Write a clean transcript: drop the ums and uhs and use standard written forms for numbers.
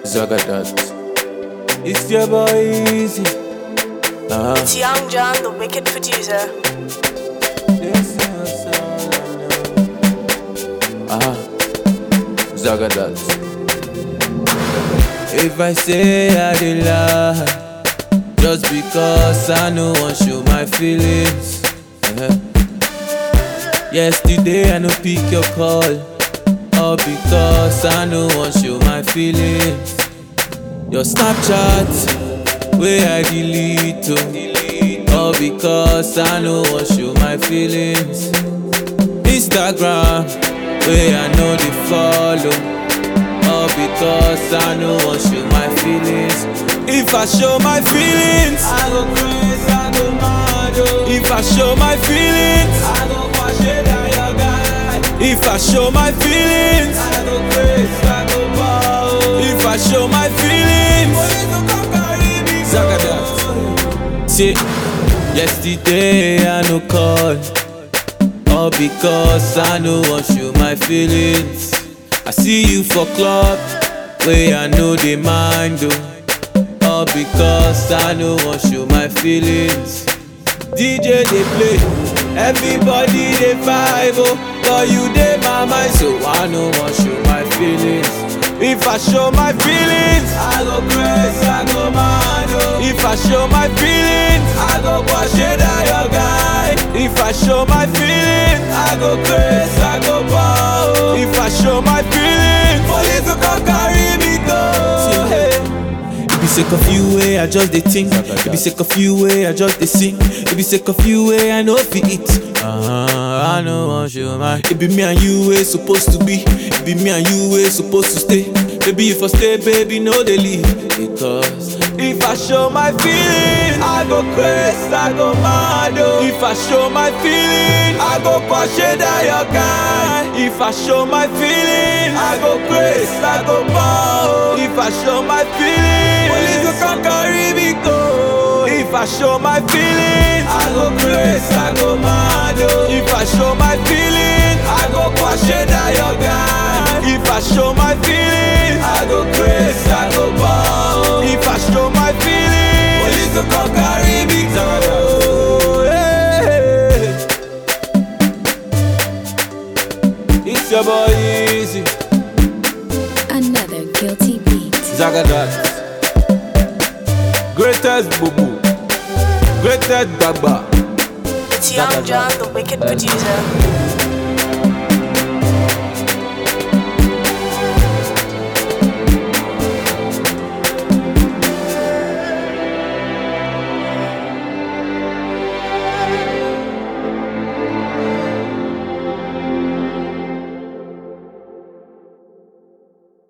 Zagadat. It's your boy Easy. It's Young John, the wicked producer. This is all I know. Zagadat. If I say I did lie, just because I no want show my feelings. Yesterday I no pick your call, all because I no want show my feelings. Your Snapchat, where I delete, all because I no want show my feelings. Instagram, where I know they follow, all because I no want show my feelings. If I show my feelings, I go crazy, I go mad. If I show my feelings, I go wash it out your guy. If I show my feelings, I go crazy, I go bad. If I show my feelings, police will come carry me go. Zagadat. See, yesterday I no call, all because I no want show my feelings. I see you for club, where I know they mind though, all because I no want show my feelings. DJ they play, everybody they vibe, oh, but you they my mind, so I no want show my feelings. If I show my feelings, I go crazy, I go mad, oh. If I show my feelings, I go wash it out your guy. If I show my feelings, I go crazy, I go bad. If I show my feelings, police will come carry me go. It be sick of you way, I just they think. It be sick of you way, I just they sing. It be sick of you way, I know if you eat. I know want you man. It be me and you way supposed to be. It be me and you way supposed to stay. Baby if I stay, baby no they leave. Because if I show my feelings, I go crazy, I go mad. If I show my feelings, I go push it out your guy. If I show my feelings, I go crazy, I go mad. If I show my feelings, police will come carry me go. If I show my feelings, I go crazy, I go mad. If I show my feelings, I go push it out your guy. If I show my feelings, I go crazy, I go bad. If I show my feelings, police will come carry me go. Hey. It's your boy Easy. Another guilty beat. Zagadat. Greatest boo-boo, greatest baba. It's Young John, the wicked producer.